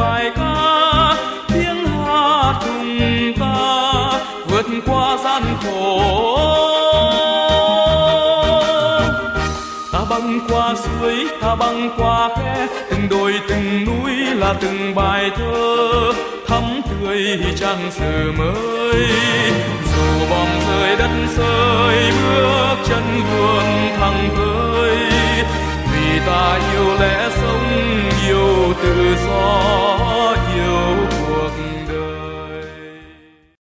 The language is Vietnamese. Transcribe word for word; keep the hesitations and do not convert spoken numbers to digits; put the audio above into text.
bài ca tiếng hát cùng ta vượt qua gian khổ. Ta băng qua suối, ta băng qua khe, từng đồi từng núi là từng bài thơ thắm tươi trang sử mới. Dù bom rơi đất rơi mưa